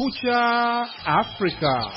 Kumekucha Afrika.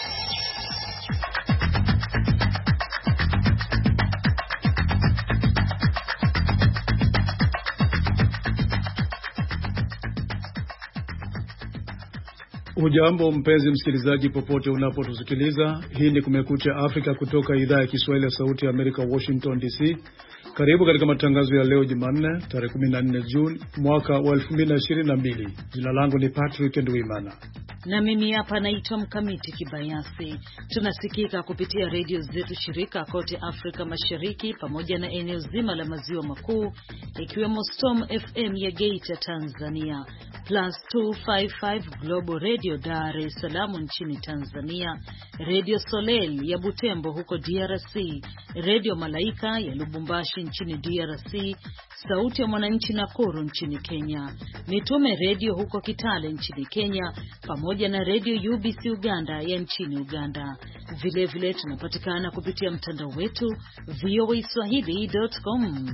Hujambo mpenzi msikilizaji popote unapotusikiliza. Hii ni Kumekucha Afrika kutoka idhaa ya Kiswahili ya Sauti ya Amerika, Washington DC. Karibu katika matangazo ya leo Jumanne, tarehe 14 Juni mwaka wa 2022. Jina langu ni Patrick Ndwimana. Na mimi hapa naitwa Mkamiti Kibayasi. Tunasikika kupitia redio zetu shirika kote Afrika Mashariki pamoja na eneo zima la Maziwa Makuu, ikiwemo Storm FM ya Geita Tanzania, Plus 255 Global Radio Dar es Salaam nchini Tanzania, Radio Soleil ya Butembo huko DRC, Radio Malaika ya Lubumbashi nchini DRC, Sauti ya Mwananchi Nakuru nchini Kenya, Mitume Radio huko Kitale nchini Kenya, pamoja na Radio UBC Uganda ya nchini Uganda. Vile vile tunapatikana kupitia mtandao wetu voaswahili.com.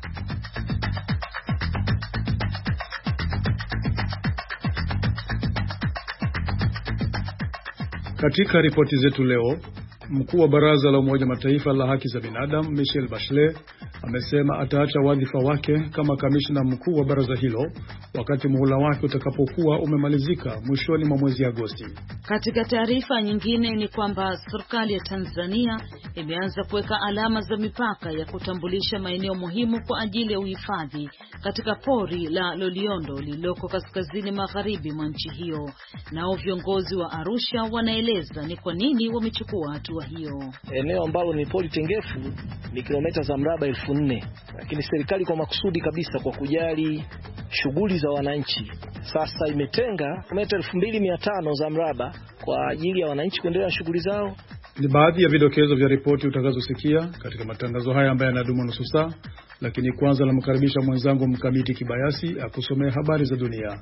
Katika ripoti zetu leo, mkuu wa Baraza la Umoja Mataifa la Haki za Binadamu Michelle Bachelet amesema ataacha wadhifa wake kama kamishna mkuu wa baraza hilo wakati muhula wake utakapokuwa umemalizika mwishoni mwa mwezi Agosti. Katika taarifa nyingine ni kwamba serikali ya Tanzania imeanza kuweka alama za mipaka ya kutambulisha maeneo muhimu kwa ajili ya uhifadhi katika pori la Loliondo lililoko kaskazini magharibi mwa nchi hiyo. Nao viongozi wa Arusha wanaeleza ni kwa nini wamechukua hatua hiyo. Eneo ambalo ni pori tengefu ni kilomita za mraba 4,000, lakini serikali kwa makusudi kabisa kwa kujali shughuli za wananchi sasa imetenga kilomita 2,500 za mraba kwa ajili ya wananchi kuendelea na shughuli zao. Ni baadhi ya vidokezo vya ripoti utakazosikia katika matangazo haya ambayo yanadumu nusu saa, lakini kwanza namkaribisha mwenzangu Mkamiti Kibayasi akusomea habari za dunia.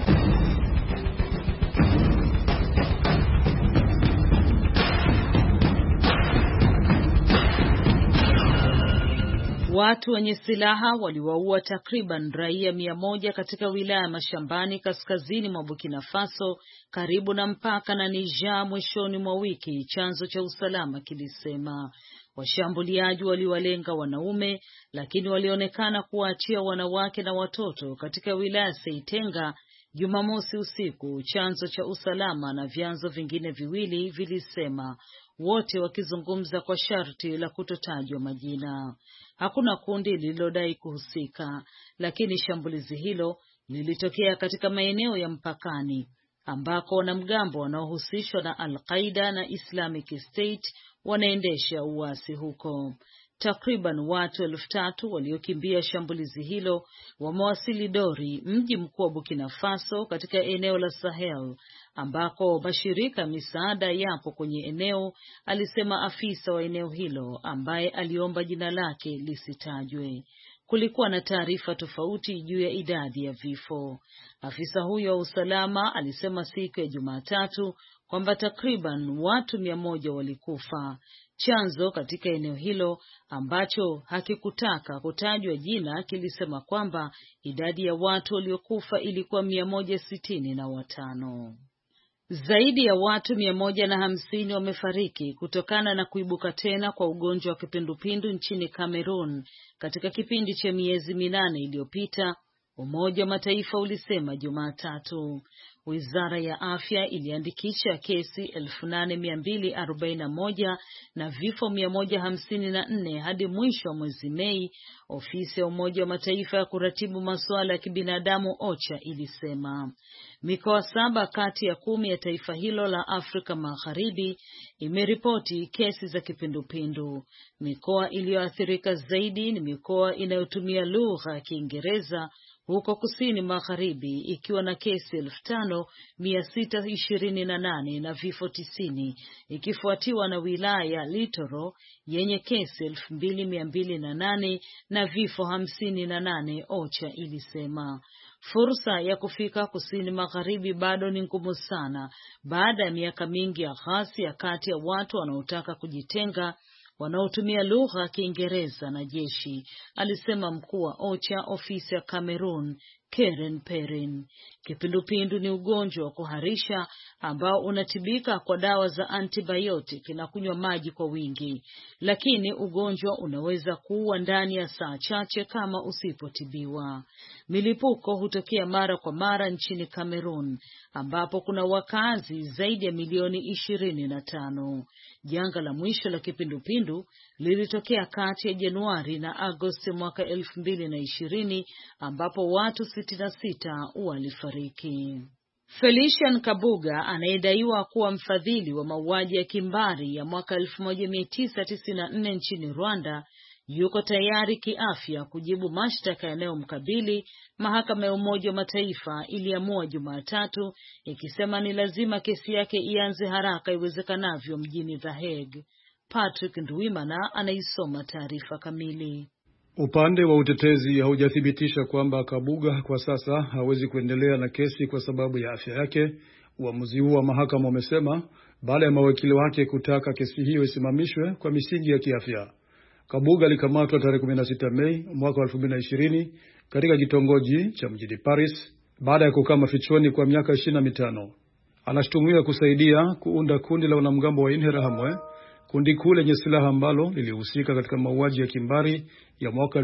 Watu wenye silaha waliwaua takriban raia 100 katika wilaya ya Mashambani kaskazini mwa Burkina Faso karibu na mpaka na Niger mwishoni mwa wiki, chanzo cha usalama kilisema. Washambuliaji waliwalenga wanaume, lakini walionekana kuwaachia wanawake na watoto katika wilaya Seitenga Jumamosi usiku, chanzo cha usalama na vyanzo vingine viwili vilisema, wote wakizungumza kwa sharti la kutotajwa majina. Hakuna kundi lililodai kuhusika, lakini shambulizi hilo lilitokea katika maeneo ya mpakani ambako wanamgambo wanaohusishwa na Al-Qaeda na Islamic State wanaendesha uasi huko. Takriban watu 3,000 waliokimbia shambulizi hilo wamewasili Dori, mji mkuu wa Burkina Faso katika eneo la Sahel ambako mashirika misaada yapo kwenye eneo, alisema afisa wa eneo hilo ambaye aliomba jina lake lisitajwe. Kulikuwa na taarifa tofauti juu ya idadi ya vifo. Afisa huyo wa usalama alisema siku ya Jumatatu kwamba takriban watu 100 walikufa. Chanzo katika eneo hilo ambacho hakikutaka kutajwa jina kilisema kwamba idadi ya watu waliokufa ilikuwa 165. Zaidi ya watu 150 wamefariki kutokana na kuibuka tena kwa ugonjwa wa kipindupindu nchini Cameroon katika kipindi cha miezi 8 iliyopita, Umoja wa Mataifa ulisema Jumatatu. Wizara ya Afya iliandikisha kesi 8,241 na vifo 154 hadi mwisho wa mwezi Mei, ofisi ya Umoja wa Mataifa ya kuratibu masuala ya kibinadamu OCHA ilisema. Mikoa 7 kati ya 10 ya taifa hilo la Afrika Magharibi imeripoti kesi za kipindupindu. Mikoa iliyoathirika zaidi ni mikoa inayotumia lugha ya Kiingereza huko kusini magharibi, ikiwa na kesi 5,628 na vifo 90, ikifuatiwa na wilaya ya Litoro yenye kesi 2,208 na vifo 58, OCHA ilisema. Fursa ya kufika kusini magharibi bado ni ngumu sana baada ya miaka mingi ya ghasia kati ya watu wanaotaka kujitenga wanaotumia lugha ya Kiingereza na jeshi, alisema mkuu wa OCHA ofisi ya Cameroon Karen Perrin. Kipindupindu ni ugonjwa wa kuharisha ambao unatibika kwa dawa za antibiotic na kunywa maji kwa wingi, lakini ugonjwa unaweza kuua ndani ya saa chache kama usipotibiwa. Milipuko hutokea mara kwa mara nchini Cameroon ambapo kuna wakazi zaidi ya milioni 25. Janga la mwisho la kipindupindu lilitokea kati ya Januari na Agosti mwaka 2020 ambapo watu 66 walifariki. Felician Kabuga anayedaiwa kuwa mfadhili wa mauaji ya kimbari ya mwaka 1994 nchini Rwanda yuko tayari kiafya kujibu mashtaka yanayomkabili. Mahakama ya Umoja wa Mataifa iliamua Jumatatu ikisema ni lazima kesi yake ianze haraka iwezekanavyo mjini The Hague. Patrick Ndwimana anaisoma taarifa kamili. Upande wa utetezi haujathibitisha kwamba Kabuga kwa sasa hawezi kuendelea na kesi kwa sababu ya afya yake. Uamuzi huu wa mahakama umesema baada ya mawakili wake kutaka kesi hiyo isimamishwe kwa misingi ya kiafya. Kabuga alikamatwa tarehe 16 Mei mwaka 2020 katika kitongoji cha mjini Paris baada ya kukaa mafichoni kwa miaka 25. Anashutumiwa kusaidia kuunda kundi la wanamgambo wa Interahamwe, kundi kuu lenye silaha ambalo lilihusika katika mauaji ya kimbari ya mwaka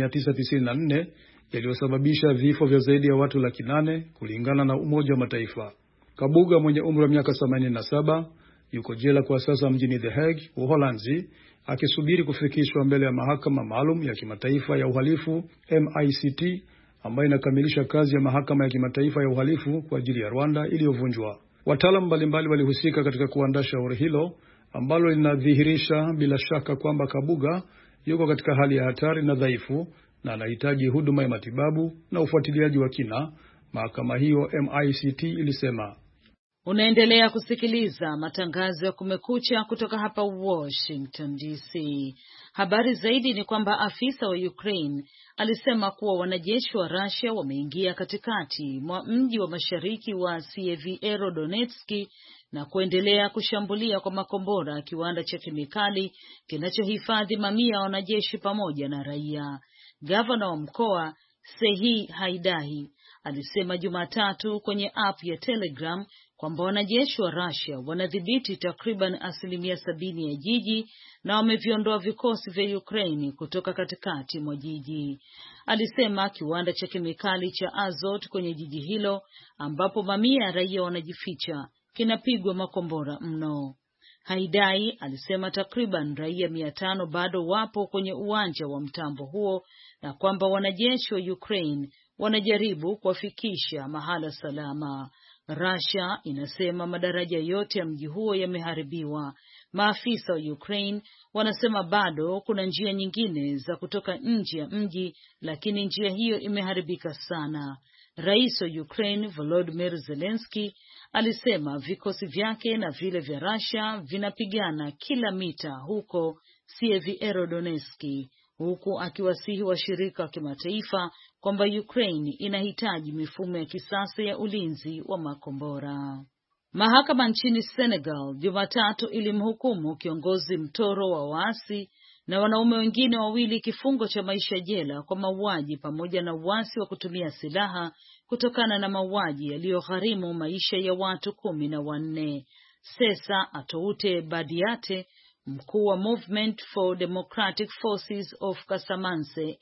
1994 yaliyosababisha vifo vya zaidi ya watu 800,000 kulingana na Umoja wa Mataifa. Kabuga mwenye umri wa miaka 87 yuko jela kwa sasa mjini The Hague, Uholanzi, akisubiri kufikishwa mbele ya mahakama maalum ya kimataifa ya uhalifu MICT ambayo inakamilisha kazi ya mahakama ya kimataifa ya uhalifu kwa ajili ya Rwanda iliyovunjwa. Wataalamu mbalimbali walihusika katika kuandaa shauri hilo ambalo linadhihirisha bila shaka kwamba Kabuga yuko katika hali ya hatari na dhaifu na anahitaji huduma ya matibabu na ufuatiliaji wa kina, mahakama hiyo MICT ilisema. Unaendelea kusikiliza matangazo ya Kumekucha kutoka hapa Washington DC. Habari zaidi ni kwamba afisa wa Ukraine alisema kuwa wanajeshi wa Russia wameingia katikati mwa mji wa mashariki wa Sievierodonetsk na kuendelea kushambulia kwa makombora kiwanda cha kemikali kinachohifadhi mamia ya wanajeshi pamoja na raia. Gavana wa mkoa Sehi Haidahi alisema Jumatatu kwenye app ya Telegram kwamba wanajeshi wa Russia wanadhibiti takriban 70% ya jiji na wameviondoa vikosi vya Ukraine kutoka katikati mwa jiji. Alisema kiwanda cha kemikali cha Azot kwenye jiji hilo ambapo mamia ya raia wanajificha kinapigwa makombora mno. Haidai alisema takriban raia 500 bado wapo kwenye uwanja wa mtambo huo na kwamba wanajeshi wa Ukraine wanajaribu kuwafikisha mahala salama. Russia inasema madaraja yote ya mji huo yameharibiwa. Maafisa wa Ukraine wanasema bado kuna njia nyingine za kutoka nje ya mji, lakini njia hiyo imeharibika sana. Rais wa Ukraine Volodymyr Zelensky alisema vikosi vyake na vile vya Russia vinapigana kila mita huko Sievierodonetsk, huku akiwasihi washirika wa kimataifa kwamba Ukraine inahitaji mifumo ya kisasa ya ulinzi wa makombora. Mahakama nchini Senegal Jumatatu ilimhukumu kiongozi mtoro wa waasi na wanaume wengine 2 kifungo cha maisha jela kwa mauaji pamoja na uasi wa kutumia silaha kutokana na mauaji yaliyogharimu maisha ya watu 14. Sesa Atoute Badiate, mkuu wa Movement for Democratic Forces of Casamance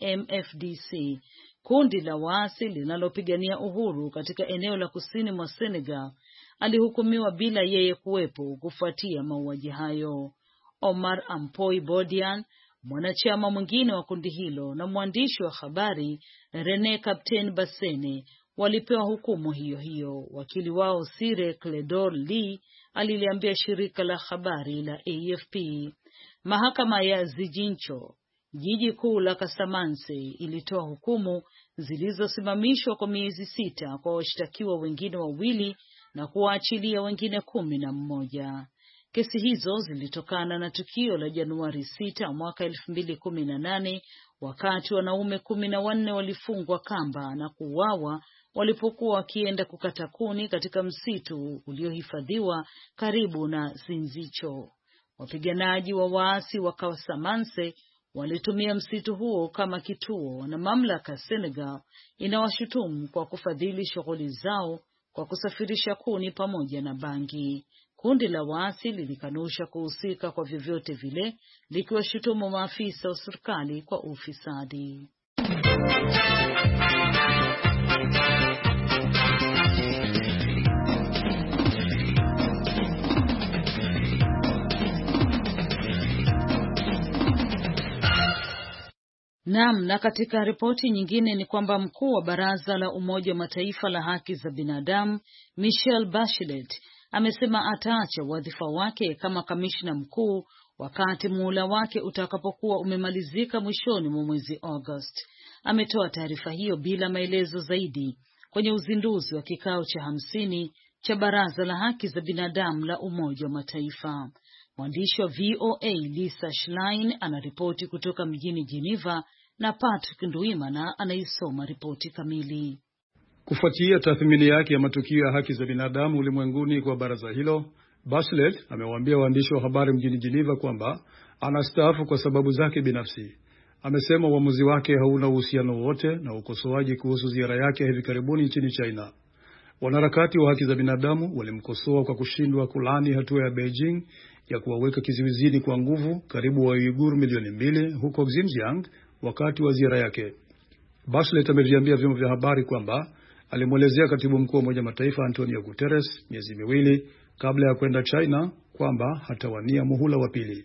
MFDC, kundi la waasi linalopigania uhuru katika eneo la kusini mwa Senegal, alihukumiwa bila yeye kuwepo kufuatia mauaji hayo. Omar Ampoi Bodian, mwanachama mwingine wa kundi hilo, na mwandishi wa habari Rene Captain Bassene walipewa hukumu hiyo hiyo. Wakili wao Sire Cledor Lee aliliambia shirika la habari la AFP. Mahakama ya Zijincho, jiji kuu la Casamance, ilitoa hukumu zilizosimamishwa kwa miezi 6 kwa washtakiwa wengine 2 na kuwaachilia wengine 11. Kesi hizo zilitokana na tukio la Januari 6 mwaka 2018 wakati wanaume 14 walifungwa kamba na kuuawa walipokuwa wakienda kukata kuni katika msitu uliohifadhiwa karibu na Zinzicho. Wapiganaji wa waasi wa Casamance walitumia msitu huo kama kituo, na mamlaka ya Senegal inawashutumu kwa kufadhili shughuli zao kwa kusafirisha kuni pamoja na bangi. Kundi la waasi lilikanusha kuhusika kwa vyovyote vile, likiwashutumu maafisa wa serikali kwa ufisadi. Na katika ripoti nyingine ni kwamba mkuu wa Baraza la Umoja wa Mataifa la Haki za Binadamu Michelle Bachelet amesema ataacha wadhifa wake kama kamishna mkuu wakati muhula wake utakapokuwa umemalizika mwishoni mwa mwezi August. Ametoa taarifa hiyo bila maelezo zaidi kwenye uzinduzi wa kikao cha 50 cha Baraza la Haki za Binadamu la Umoja wa Mataifa. Mwandishi wa VOA Lisa Schlein anaripoti kutoka mjini Geneva na Patrick Nduimana anaisoma ripoti kamili. Kufuatia tathmini yake ya matukio ya haki za binadamu ulimwenguni kwa baraza hilo, Bachelet amewaambia waandishi wa habari mjini Geneva kwamba anastaafu kwa sababu zake binafsi. Amesema uamuzi wake hauna uhusiano wote na ukosoaji kuhusu ziara yake hivi karibuni nchini China. Wanaharakati wa haki za binadamu walimkosoa kwa kushindwa kulani hatua ya Beijing ya kuwaweka kizuizini kwa nguvu karibu wa Uighur milioni 2 huko Xinjiang wakati wa ziara yake. Bachelet ameviambia vyombo vya habari kwamba alimwelezea katibu mkuu wa Umoja Mataifa Antonio Guterres miezi miwili kabla ya kwenda China kwamba hatawania muhula wa pili.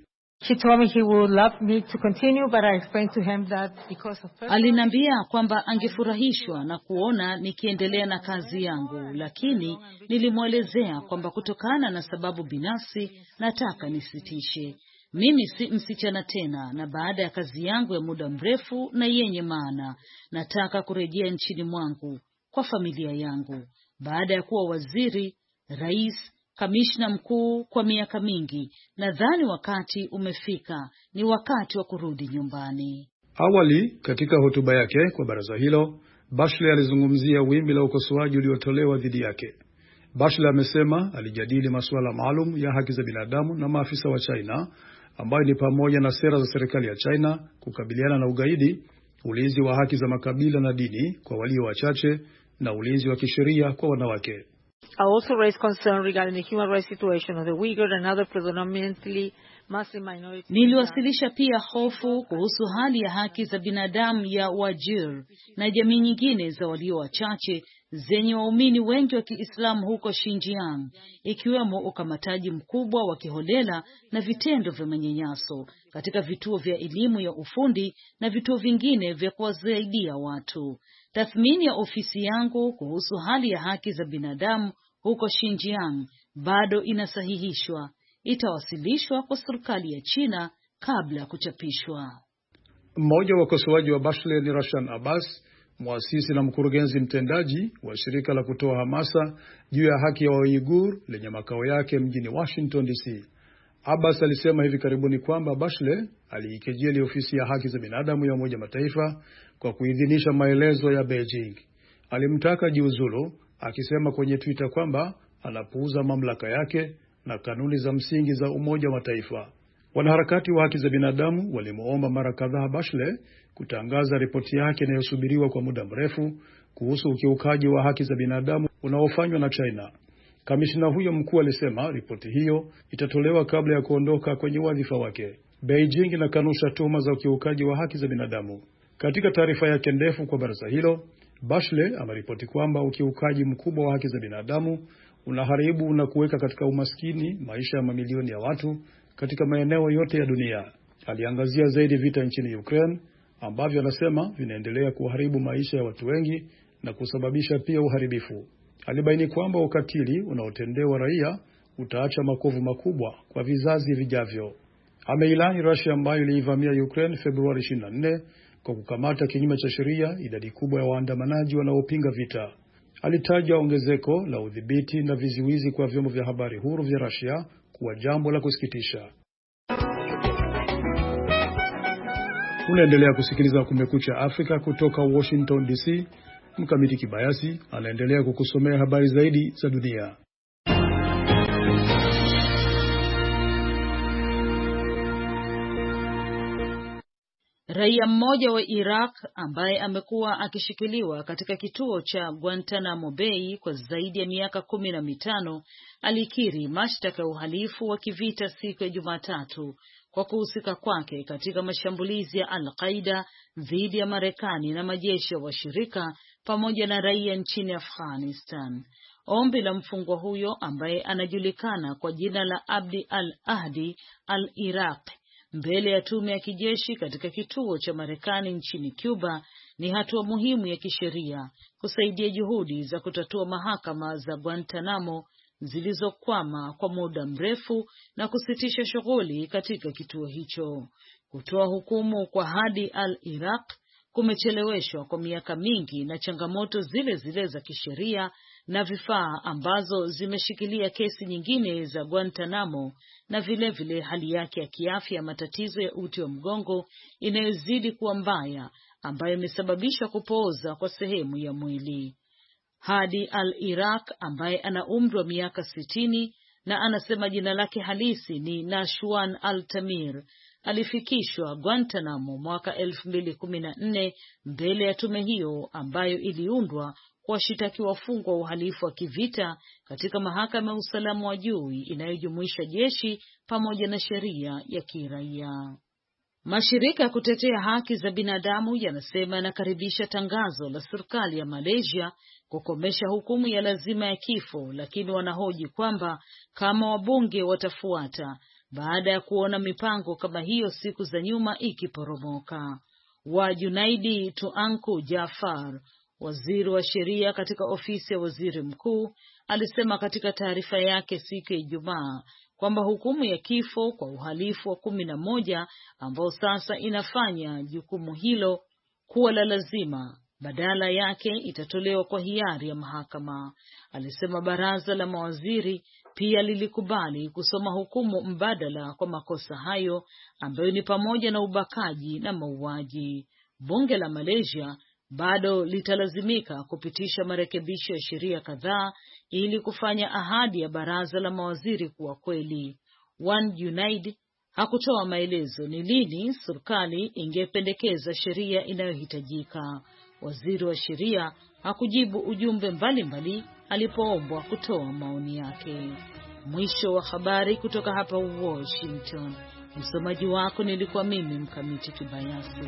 Aliniambia kwamba angefurahishwa na kuona nikiendelea na kazi yangu, lakini nilimwelezea kwamba kutokana na sababu binafsi nataka nisitishe. Mimi si msichana tena, na baada ya kazi yangu ya muda mrefu na yenye maana, nataka kurejea nchini mwangu kwa familia yangu. Baada ya kuwa waziri, rais, kamishna mkuu kwa miaka mingi, nadhani wakati umefika, ni wakati wa kurudi nyumbani. Awali, katika hotuba yake kwa baraza hilo, Bachelet alizungumzia wimbi la ukosoaji uliotolewa dhidi yake. Bachelet amesema alijadili masuala maalum ya haki za binadamu na maafisa wa China, ambayo ni pamoja na sera za serikali ya China kukabiliana na ugaidi, ulinzi wa haki za makabila na dini kwa walio wachache, na ulinzi wa kisheria kwa wanawake. I also raised concern regarding the human rights situation of the Uyghur and other predominantly Muslim minorities. Niliwasilisha pia hofu kuhusu hali ya haki za binadamu ya Wajir na jamii nyingine za walio wachache zenye waumini wengi wa Kiislamu huko Xinjiang, ikiwemo ukamataji mkubwa wa kiholela na vitendo vya manyanyaso katika vituo vya elimu ya ufundi na vituo vingine vya kuwasaidia watu. Tathmini ya ofisi yangu kuhusu hali ya haki za binadamu huko Xinjiang bado inasahihishwa. Itawasilishwa kwa serikali ya China kabla ya kuchapishwa. Mmoja wa wakosoaji wa Bachelet ni Rashan Abbas, muasisi na mkurugenzi mtendaji wa shirika la kutoa hamasa juu ya haki ya Uighur lenye makao yake mjini Washington DC. Abbas alisema hivi karibuni kwamba Bachelet aliikejeli ofisi ya haki za binadamu ya Umoja Mataifa kwa kuidhinisha maelezo ya Beijing. Alimtaka jiuzulu, akisema kwenye Twitter kwamba anapuuza mamlaka yake na kanuni za msingi za Umoja wa Mataifa. Wanaharakati wa haki za binadamu walimuomba mara kadhaa Bachelet kutangaza ripoti yake inayosubiriwa kwa muda mrefu kuhusu ukiukaji wa haki za binadamu unaofanywa na China. Kamishna huyo mkuu alisema ripoti hiyo itatolewa kabla ya kuondoka kwenye wadhifa wake. Beijing inakanusha tuhuma za ukiukaji wa haki za binadamu. Katika taarifa yake ndefu kwa baraza hilo, Bachelet ameripoti kwamba ukiukaji mkubwa wa haki za binadamu unaharibu na kuweka katika umaskini maisha ya mamilioni ya watu katika maeneo yote ya dunia. Aliangazia zaidi vita nchini Ukraine ambavyo anasema vinaendelea kuharibu maisha ya watu wengi na kusababisha pia uharibifu. Alibaini kwamba ukatili unaotendewa raia utaacha makovu makubwa kwa vizazi vijavyo. Ameilani Russia ambayo iliivamia Ukraine Februari 24 kwa kukamata kinyume cha sheria idadi kubwa ya waandamanaji wanaopinga vita. Alitaja ongezeko la udhibiti na vizuizi kwa vyombo vya habari huru vya Russia kuwa jambo la kusikitisha. Unaendelea kusikiliza Kumekucha Afrika kutoka Washington DC. Mkamiti Kibayasi anaendelea kukusomea habari zaidi za dunia. Raia mmoja wa Iraq ambaye amekuwa akishikiliwa katika kituo cha Guantanamo Bay kwa zaidi ya miaka 15 alikiri mashtaka ya uhalifu wa kivita siku ya Jumatatu kwa kuhusika kwake katika mashambulizi ya Al-Qaeda dhidi ya Marekani na majeshi ya washirika pamoja na raia nchini Afghanistan. Ombi la mfungwa huyo ambaye anajulikana kwa jina la Abdi al-Ahdi al-Iraq mbele ya tume ya kijeshi katika kituo cha Marekani nchini Cuba ni hatua muhimu ya kisheria kusaidia juhudi za kutatua mahakama za Guantanamo zilizokwama kwa muda mrefu na kusitisha shughuli katika kituo hicho. Kutoa hukumu kwa Hadi al-Iraq kumecheleweshwa kwa miaka mingi na changamoto zile zile za kisheria na vifaa ambazo zimeshikilia kesi nyingine za Guantanamo na vile hali yake ya kiafya, matatizo ya uti wa mgongo inayozidi kuwa mbaya ambayo imesababisha kupooza kwa sehemu ya mwili. Hadi al-Iraq ambaye ana umri wa miaka 60 na anasema jina lake halisi ni Nashwan al-Tamir alifikishwa Guantanamo mwaka 2014 mbele ya tume hiyo ambayo iliundwa kuwashitaki wafungwa wa uhalifu wa kivita katika mahakama ya usalama wa juu inayojumuisha jeshi pamoja na sheria ya kiraia. Mashirika ya kutetea haki za binadamu yanasema yanakaribisha tangazo la serikali ya Malaysia kukomesha hukumu ya lazima ya kifo, lakini wanahoji kwamba kama wabunge watafuata baada ya kuona mipango kama hiyo siku za nyuma ikiporomoka. Wa Junaidi Tuanku Jafar, waziri wa sheria katika ofisi ya waziri mkuu, alisema katika taarifa yake siku ya Ijumaa kwamba hukumu ya kifo kwa uhalifu wa 11 ambao sasa inafanya jukumu hilo kuwa la lazima badala yake itatolewa kwa hiari ya mahakama. Alisema baraza la mawaziri pia lilikubali kusoma hukumu mbadala kwa makosa hayo ambayo ni pamoja na ubakaji na mauaji. Bunge la Malaysia bado litalazimika kupitisha marekebisho ya sheria kadhaa ili kufanya ahadi ya baraza la mawaziri kuwa kweli. One Junaid hakutoa maelezo ni lini serikali ingependekeza sheria inayohitajika. Waziri wa sheria hakujibu ujumbe mbalimbali alipoombwa kutoa maoni yake. Mwisho wa habari kutoka hapa Washington. Msomaji wako nilikuwa mimi Mkamiti Kibayasi.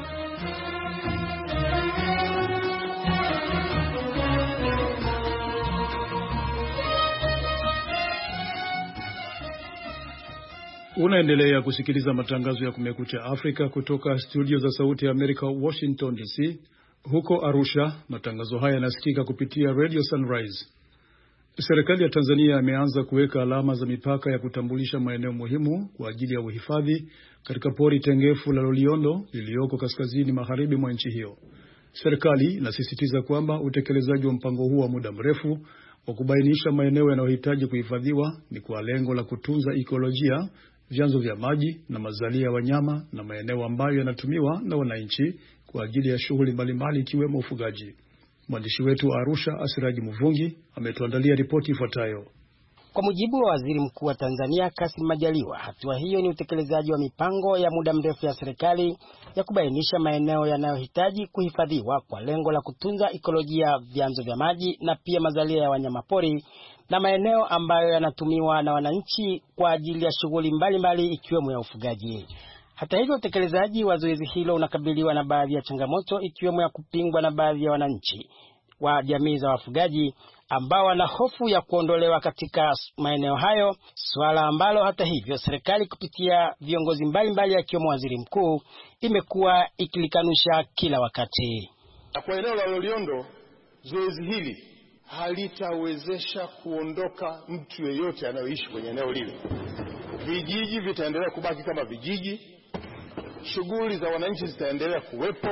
Unaendelea kusikiliza matangazo ya Kumekucha Afrika kutoka studio za Sauti ya Amerika Washington DC. Huko Arusha, matangazo haya yanasikika kupitia Radio Sunrise. Serikali ya Tanzania imeanza kuweka alama za mipaka ya kutambulisha maeneo muhimu kwa ajili ya uhifadhi katika pori tengefu la Loliondo lilioko kaskazini magharibi mwa nchi hiyo. Serikali inasisitiza kwamba utekelezaji wa mpango huu wa muda mrefu wa kubainisha maeneo yanayohitaji kuhifadhiwa ni kwa lengo la kutunza ekolojia, vyanzo vya maji na mazalia ya wanyama na maeneo ambayo yanatumiwa na wananchi kwa ajili ya shughuli mbalimbali ikiwemo ufugaji. Mwandishi wetu wa Arusha, Asiraji Mvungi, ametuandalia ripoti ifuatayo. Kwa mujibu wa Waziri Mkuu wa Tanzania Kassim Majaliwa, hatua hiyo ni utekelezaji wa mipango ya muda mrefu ya serikali ya kubainisha maeneo yanayohitaji kuhifadhiwa kwa lengo la kutunza ekolojia, vyanzo vya maji na pia mazalia ya wanyamapori na maeneo ambayo yanatumiwa na wananchi kwa ajili ya shughuli mbalimbali ikiwemo ya ufugaji. Hata hivyo, utekelezaji wa zoezi hilo unakabiliwa na baadhi ya changamoto ikiwemo ya kupingwa na baadhi ya wananchi wa jamii za wafugaji ambao wana hofu ya kuondolewa katika maeneo hayo, swala ambalo hata hivyo serikali kupitia viongozi mbalimbali akiwemo Waziri Mkuu imekuwa ikilikanusha kila wakati. Kwa eneo la Loliondo, zoezi hili halitawezesha kuondoka mtu yeyote anayoishi kwenye eneo lile. Vijiji vitaendelea kubaki kama vijiji, shughuli za wananchi zitaendelea kuwepo,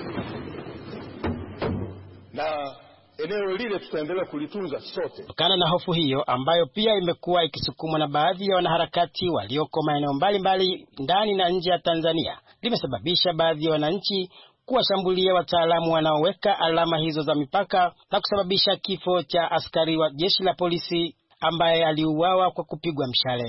na eneo lile tutaendelea kulitunza sote. Kutokana na hofu hiyo ambayo pia imekuwa ikisukumwa na baadhi ya wanaharakati walioko maeneo mbalimbali ndani na nje ya Tanzania, limesababisha baadhi ya wananchi kuwashambulia wataalamu wanaoweka alama hizo za mipaka na kusababisha kifo cha askari wa jeshi la polisi ambaye aliuawa kwa kupigwa mshale.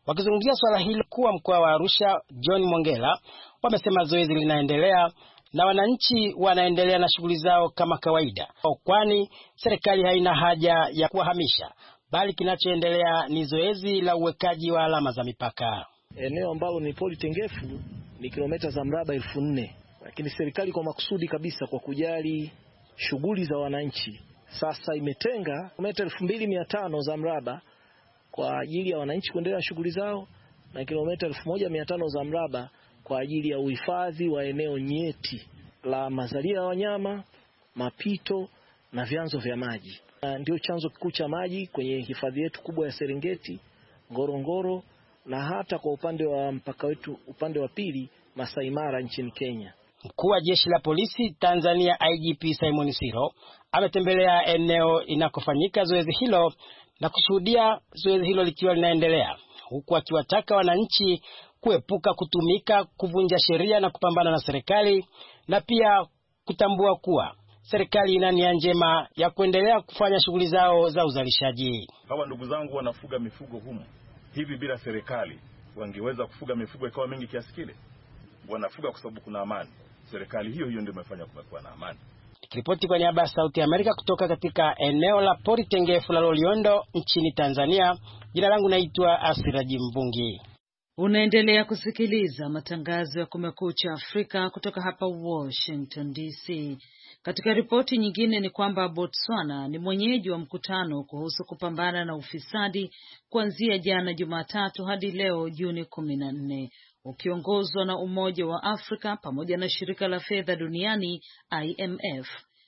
Wakizungumzia swala hilo, kuwa mkoa wa Arusha John Mongela wamesema zoezi linaendelea na wananchi wanaendelea na shughuli zao kama kawaida, kwani serikali haina haja ya kuwahamisha, bali kinachoendelea ni zoezi la uwekaji wa alama za mipaka. Eneo ambalo ni pori tengefu ni kilomita za mraba 4,000, lakini serikali kwa makusudi kabisa kwa kujali shughuli za wananchi sasa imetenga kilomita 2,500 za mraba kwa ajili ya wananchi kuendelea shughuli zao na kilomita 1,500 za mraba kwa ajili ya uhifadhi wa eneo nyeti la mazalia ya wanyama, mapito na vyanzo vya maji. Ndio chanzo kikuu cha maji kwenye hifadhi yetu kubwa ya Serengeti, Ngorongoro na hata kwa upande wa mpaka wetu upande wa pili Masai Mara nchini Kenya. Mkuu wa Jeshi la Polisi Tanzania IGP Simon Siro ametembelea eneo inakofanyika zoezi hilo na kushuhudia zoezi hilo likiwa linaendelea, huku akiwataka wananchi kuepuka kutumika kuvunja sheria na kupambana na serikali, na pia kutambua kuwa serikali ina nia njema ya kuendelea kufanya shughuli zao za uzalishaji. Hawa ndugu zangu wanafuga mifugo humu. Hivi bila serikali wangeweza kufuga mifugo ikawa mingi kiasi kile? Wanafuga kwa sababu kuna amani. Serikali hiyo ndio imefanya kumekuwa na amani. Ripoti kwa niaba ya Sauti ya Amerika kutoka katika eneo la pori tengefu la Loliondo nchini Tanzania. Jina langu naitwa Asiraji Mvungi. Unaendelea kusikiliza matangazo ya Kumekucha Afrika kutoka hapa Washington DC. Katika ripoti nyingine ni kwamba Botswana ni mwenyeji wa mkutano kuhusu kupambana na ufisadi kuanzia jana Jumatatu hadi leo Juni 14, ukiongozwa na Umoja wa Afrika pamoja na Shirika la Fedha Duniani IMF.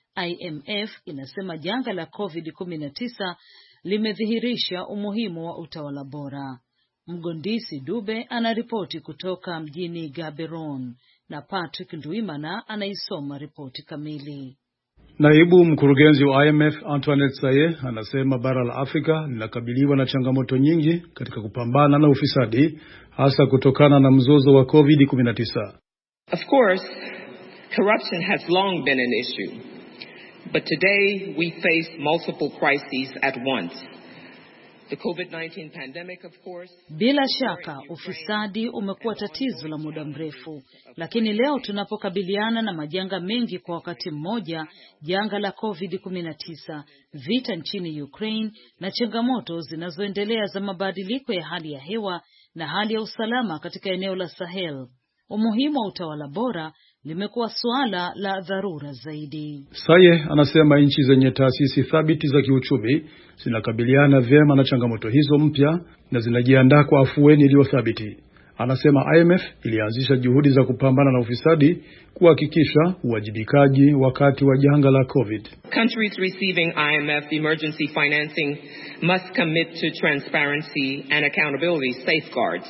IMF inasema janga la COVID-19 limedhihirisha umuhimu wa utawala bora. Mgondisi Dube anaripoti kutoka mjini Gaborone na Patrick Nduimana anaisoma ripoti kamili. Naibu mkurugenzi wa IMF Antoinette Saye anasema bara la Afrika linakabiliwa na changamoto nyingi katika kupambana na ufisadi, hasa kutokana na mzozo wa COVID-19. Of course, corruption has long been an issue, but today we face multiple crises at once. The COVID-19 pandemic, of course. Bila shaka ufisadi umekuwa tatizo la muda mrefu, lakini leo tunapokabiliana na majanga mengi kwa wakati mmoja, janga la COVID-19, vita nchini Ukraine na changamoto zinazoendelea za mabadiliko ya hali ya hewa na hali ya usalama katika eneo la Sahel, umuhimu wa utawala bora limekuwa suala la dharura zaidi. Saye anasema nchi zenye taasisi thabiti za kiuchumi zinakabiliana vyema na changamoto hizo mpya na zinajiandaa kwa afueni iliyo thabiti. Anasema IMF ilianzisha juhudi za kupambana na ufisadi kuhakikisha uwajibikaji wakati wa janga la COVID. Countries receiving IMF emergency financing must commit to transparency and accountability safeguards.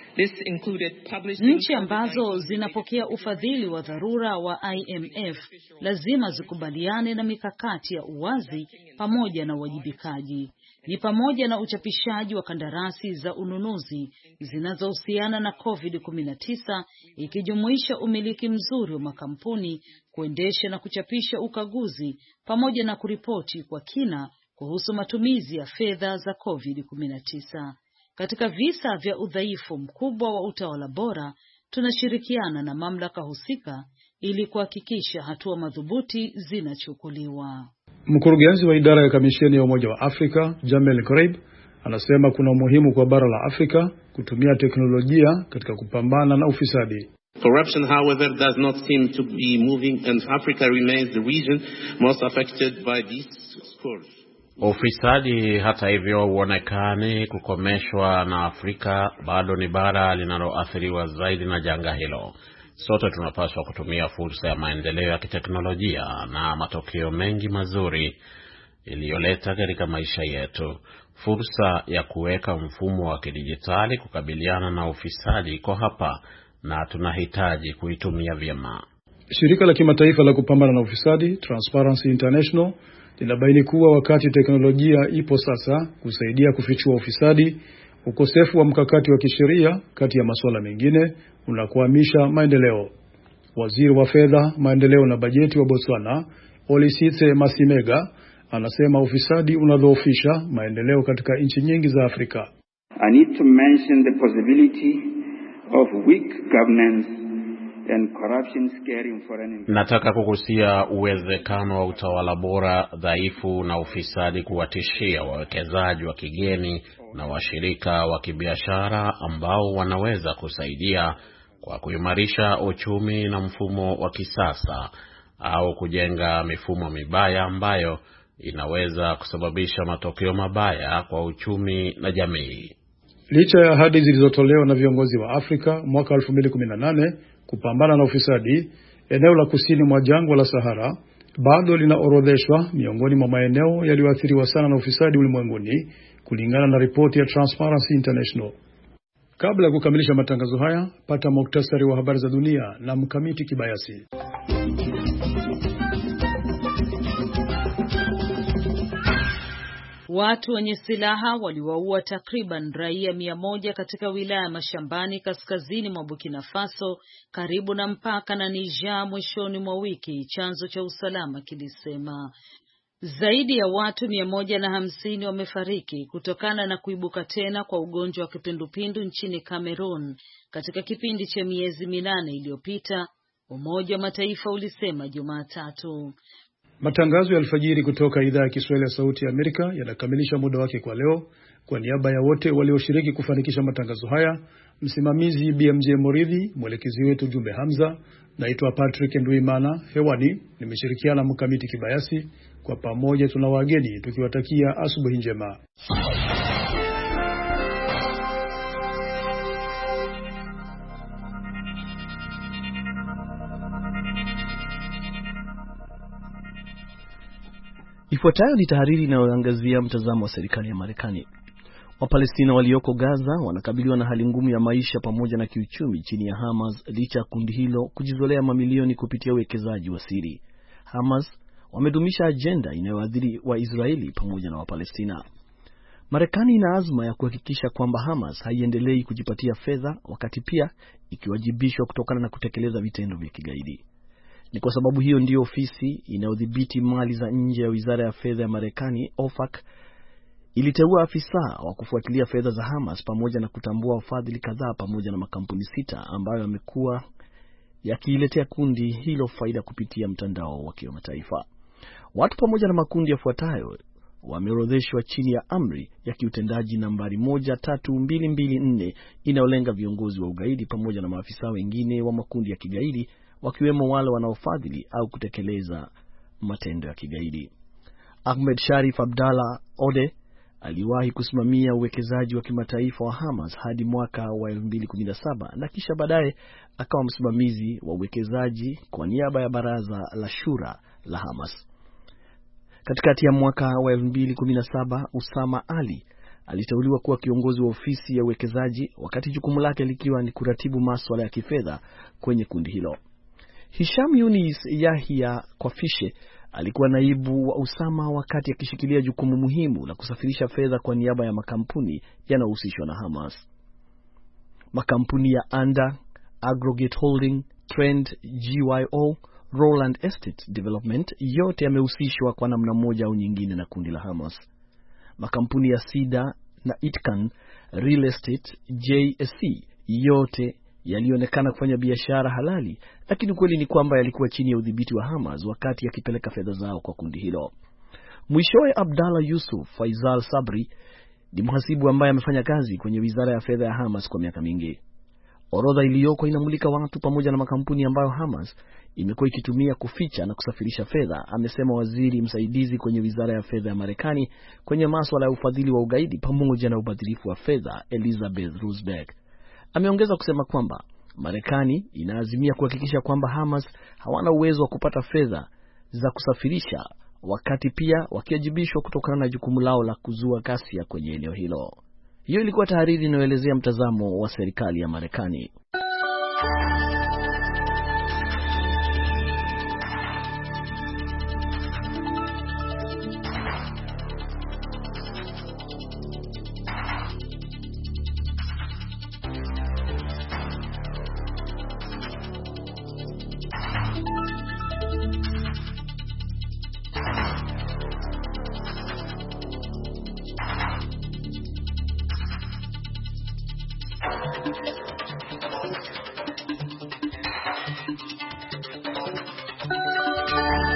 Nchi ambazo zinapokea ufadhili wa dharura wa IMF lazima zikubaliane na mikakati ya uwazi pamoja na uwajibikaji. Ni pamoja na uchapishaji wa kandarasi za ununuzi zinazohusiana na COVID-19, ikijumuisha umiliki mzuri wa makampuni, kuendesha na kuchapisha ukaguzi pamoja na kuripoti kwa kina kuhusu matumizi ya fedha za COVID-19. Katika visa vya udhaifu mkubwa wa utawala bora, tunashirikiana na mamlaka husika ili kuhakikisha hatua madhubuti zinachukuliwa. Mkurugenzi wa idara ya kamisheni ya Umoja wa Afrika, Jamel Greib, anasema kuna umuhimu kwa bara la Afrika kutumia teknolojia katika kupambana na ufisadi. Corruption, however, does not seem to be moving, and Africa remains the region most affected by these scores. Ufisadi hata hivyo huonekani kukomeshwa, na Afrika bado ni bara linaloathiriwa zaidi na janga hilo. Sote tunapaswa kutumia fursa ya maendeleo ya kiteknolojia na matokeo mengi mazuri iliyoleta katika maisha yetu. Fursa ya kuweka mfumo wa kidijitali kukabiliana na ufisadi iko hapa na tunahitaji kuitumia vyema. Shirika la kimataifa la kupambana na ufisadi, Transparency International, linabaini kuwa wakati teknolojia ipo sasa kusaidia kufichua ufisadi, ukosefu wa mkakati wa kisheria kati ya masuala mengine unakwamisha maendeleo. Waziri wa Fedha, Maendeleo na Bajeti wa Botswana, Olisitse Masimega, anasema ufisadi unadhoofisha maendeleo katika nchi nyingi za Afrika. I need to mention the possibility of weak governance and corruption scaring foreign investors. Nataka kugusia uwezekano wa utawala bora dhaifu na ufisadi kuwatishia wawekezaji wa kigeni na washirika wa kibiashara ambao wanaweza kusaidia kwa kuimarisha uchumi na mfumo wa kisasa au kujenga mifumo mibaya ambayo inaweza kusababisha matokeo mabaya kwa uchumi na jamii. Licha ya ahadi zilizotolewa na viongozi wa Afrika mwaka 2018 kupambana na ufisadi, eneo la kusini mwa jangwa la Sahara bado linaorodheshwa miongoni mwa maeneo yaliyoathiriwa sana na ufisadi ulimwenguni, kulingana na ripoti ya Transparency International. Kabla ya kukamilisha matangazo haya, pata muktasari wa habari za dunia na Mkamiti Kibayasi. Watu wenye silaha waliwaua takriban raia 100 katika wilaya ya Mashambani kaskazini mwa Burkina Faso karibu na mpaka na Niger mwishoni mwa wiki, chanzo cha usalama kilisema. Zaidi ya watu 150 wamefariki kutokana na kuibuka tena kwa ugonjwa wa kipindupindu nchini Cameroon katika kipindi cha miezi 8 iliyopita, Umoja wa Mataifa ulisema Jumatatu. Matangazo ya alfajiri kutoka idhaa ya Kiswahili ya Sauti ya Amerika yanakamilisha muda wake kwa leo. Kwa niaba ya wote walioshiriki kufanikisha matangazo haya, msimamizi BMJ Moridhi, mwelekezi wetu Jumbe Hamza, naitwa Patrick Nduimana. Hewani nimeshirikiana Mkamiti Kibayasi. Kwa pamoja tuna wageni tukiwatakia asubuhi njema. Ifuatayo ni tahariri inayoangazia mtazamo wa serikali ya Marekani. Wapalestina walioko Gaza wanakabiliwa na hali ngumu ya maisha pamoja na kiuchumi chini ya Hamas, licha ya kundi hilo kujizolea mamilioni kupitia uwekezaji wa siri. Hamas wamedumisha ajenda inayoadhiri wa Israeli pamoja na Wapalestina. Marekani ina azma ya kuhakikisha kwamba Hamas haiendelei kujipatia fedha, wakati pia ikiwajibishwa kutokana na kutekeleza vitendo vya kigaidi. Ni kwa sababu hiyo ndio ofisi inayodhibiti mali za nje ya Wizara ya Fedha ya Marekani, OFAC, iliteua afisa wa kufuatilia fedha za Hamas pamoja na kutambua wafadhili kadhaa pamoja na makampuni 6 ambayo yamekuwa yakiiletea kundi hilo faida kupitia mtandao wa kimataifa. Watu pamoja na makundi yafuatayo wameorodheshwa chini ya amri ya kiutendaji nambari 13224 inayolenga viongozi wa ugaidi pamoja na maafisa wengine wa makundi ya kigaidi, wakiwemo wale wanaofadhili au kutekeleza matendo ya kigaidi. Ahmed Sharif Abdallah Ode aliwahi kusimamia uwekezaji wa kimataifa wa Hamas hadi mwaka wa 2017 na kisha baadaye akawa msimamizi wa uwekezaji kwa niaba ya baraza la shura la Hamas. Katikati ya mwaka wa 2017 Usama Ali aliteuliwa kuwa kiongozi wa ofisi ya uwekezaji, wakati jukumu lake likiwa ni kuratibu masuala ya kifedha kwenye kundi hilo. Hisham Yunis Yahya Kwafishe alikuwa naibu wa Usama wakati akishikilia jukumu muhimu la kusafirisha fedha kwa niaba ya makampuni yanayohusishwa na Hamas. Makampuni ya Anda, Agrogate Holding, Trend, GYO, Roland Estate Development yote yamehusishwa kwa namna moja au nyingine na kundi la Hamas. Makampuni ya Sida na Itkan Real Estate, JSC yote yalionekana kufanya biashara halali, lakini kweli ni kwamba yalikuwa chini ya udhibiti wa Hamas wakati yakipeleka fedha zao kwa kundi hilo. Mwishowe Abdallah Yusuf Faisal Sabri ni mhasibu ambaye amefanya kazi kwenye Wizara ya Fedha ya Hamas kwa miaka mingi. Orodha iliyoko inamulika watu pamoja na makampuni ambayo Hamas imekuwa ikitumia kuficha na kusafirisha fedha, amesema waziri msaidizi kwenye Wizara ya Fedha ya Marekani kwenye masuala ya ufadhili wa ugaidi pamoja na ubadhirifu wa fedha, Elizabeth Roosberg. Ameongeza kusema kwamba Marekani inaazimia kuhakikisha kwamba Hamas hawana uwezo wa kupata fedha za kusafirisha, wakati pia wakiajibishwa kutokana na jukumu lao la kuzua ghasia kwenye eneo hilo. Hiyo ilikuwa tahariri inayoelezea mtazamo wa serikali ya Marekani.